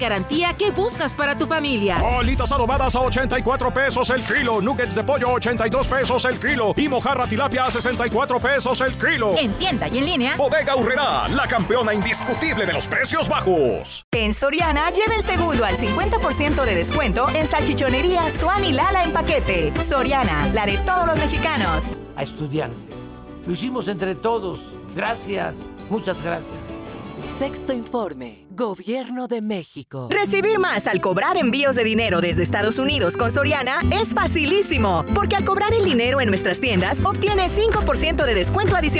Garantía que buscas para tu familia. Alitas adobadas a 84 pesos el kilo. Nuggets de pollo a 82 pesos el kilo. Y mojarra tilapia a 64 pesos el kilo. En tienda y en línea. Bodega Aurrerá, la campeona indiscutible de los precios bajos. En Soriana, lleva el segundo al 50% de descuento en salchichonería Swan y Lala en paquete. Soriana, la de todos los mexicanos. A estudiantes. Lo hicimos entre todos. Gracias. Muchas gracias. Sexto informe. Gobierno de México. Recibir más al cobrar envíos de dinero desde Estados Unidos con Soriana es facilísimo, porque al cobrar el dinero en nuestras tiendas obtienes 5% de descuento adicional